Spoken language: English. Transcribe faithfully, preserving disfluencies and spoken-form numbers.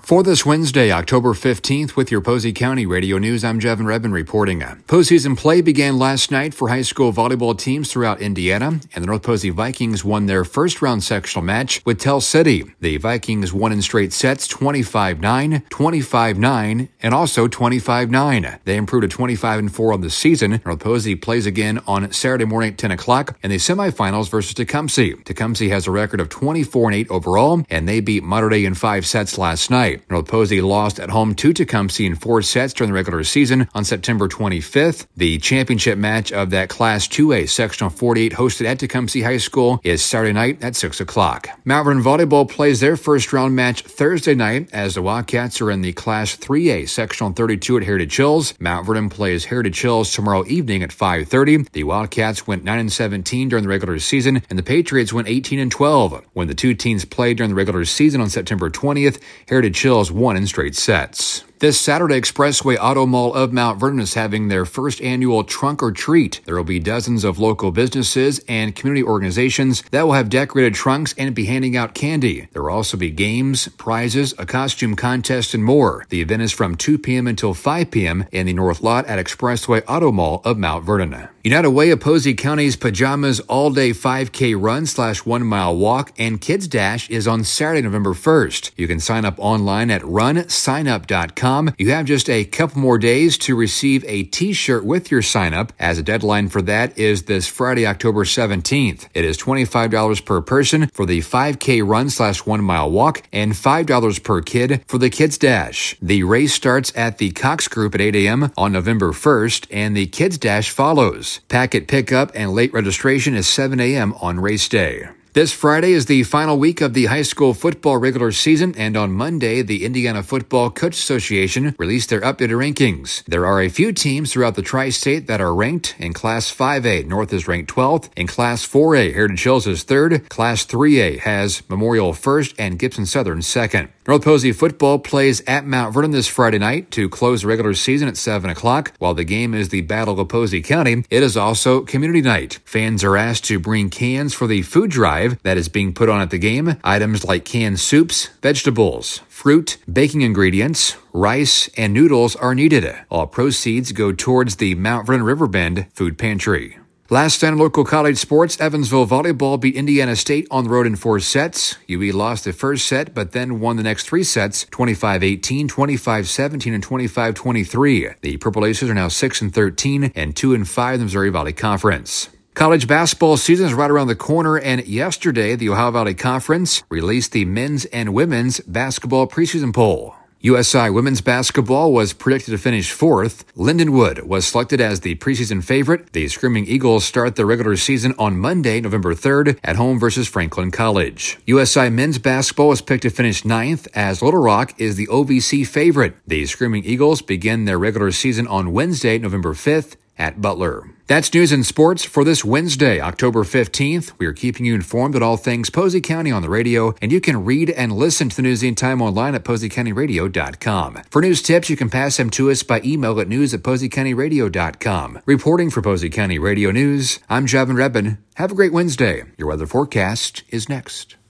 For this Wednesday, October fifteenth, with your Posey County Radio News, I'm Jevin Redmond reporting. Postseason play began last night for high school volleyball teams throughout Indiana, and the North Posey Vikings won their first-round sectional match with Tell City. The Vikings won in straight sets twenty-five nine, twenty-five nine, and also twenty-five nine. They improved to twenty-five and four on the season. North Posey plays again on Saturday morning at ten o'clock in the semifinals versus Tecumseh. Tecumseh has a record of twenty-four and eight overall, and they beat Mater Dei in five sets last night. North Posey lost at home to Tecumseh in four sets during the regular season on September twenty-fifth. The championship match of that Class two A Sectional forty-eight hosted at Tecumseh High School is Saturday night at six o'clock. Mount Vernon Volleyball plays their first round match Thursday night as the Wildcats are in the Class three A Sectional thirty-two at Heritage Hills. Mount Vernon plays Heritage Hills tomorrow evening at five thirty. The Wildcats went nine and seventeen during the regular season, and the Patriots went eighteen and twelve. When the two teams played during the regular season on September twentieth, Heritage Hills won in straight sets. This Saturday, Expressway Auto Mall of Mount Vernon is having their first annual Trunk or Treat. There will be dozens of local businesses and community organizations that will have decorated trunks and be handing out candy. There will also be games, prizes, a costume contest, and more. The event is from two p.m. until five p.m. in the North Lot at Expressway Auto Mall of Mount Vernon. United Way of Posey County's Pajamas All-Day five K Run slash one-mile walk and Kids Dash is on Saturday, November first. You can sign up online at run sign up dot com. You have just a couple more days to receive a t-shirt with your sign-up, as a deadline for that is this Friday, October seventeenth. It is twenty-five dollars per person for the five K run slash one-mile walk and five dollars per kid for the Kids Dash. The race starts at the Cox Group at eight a.m. on November first, and the Kids Dash follows. Packet pickup and late registration is seven a.m. on race day. This Friday is the final week of the high school football regular season, and on Monday, the Indiana Football Coach Association released their updated rankings. There are a few teams throughout the tri-state that are ranked. In Class five A, North is ranked twelfth. In Class four A, Heritage Hills is third. Class three A has Memorial first and Gibson Southern second. North Posey football plays at Mount Vernon this Friday night to close the regular season at seven o'clock. While the game is the Battle of Posey County, it is also community night. Fans are asked to bring cans for the food drive that is being put on at the game. Items like canned soups, vegetables, fruit, baking ingredients, rice, and noodles are needed. All proceeds go towards the Mount Vernon Riverbend Food Pantry. Last night in local college sports, Evansville Volleyball beat Indiana State on the road in four sets. U E lost the first set, but then won the next three sets, twenty-five eighteen, twenty-five seventeen, and twenty-five twenty-three. The Purple Aces are now six and thirteen and two and five in the Missouri Valley Conference. College basketball season is right around the corner, and yesterday, the Ohio Valley Conference released the men's and women's basketball preseason poll. U S I women's basketball was predicted to finish fourth. Lindenwood was selected as the preseason favorite. The Screaming Eagles start their regular season on Monday, November third, at home versus Franklin College. U S I men's basketball was picked to finish ninth, as Little Rock is the O V C favorite. The Screaming Eagles begin their regular season on Wednesday, November fifth, at Butler. That's news and sports for this Wednesday, October fifteenth. We are keeping you informed about all things Posey County on the radio, and you can read and listen to the news anytime online at posey county radio dot com. For news tips, you can pass them to us by email at news at posey county radio dot com. Reporting for Posey County Radio News, I'm Jevin Redmond. Have a great Wednesday. Your weather forecast is next.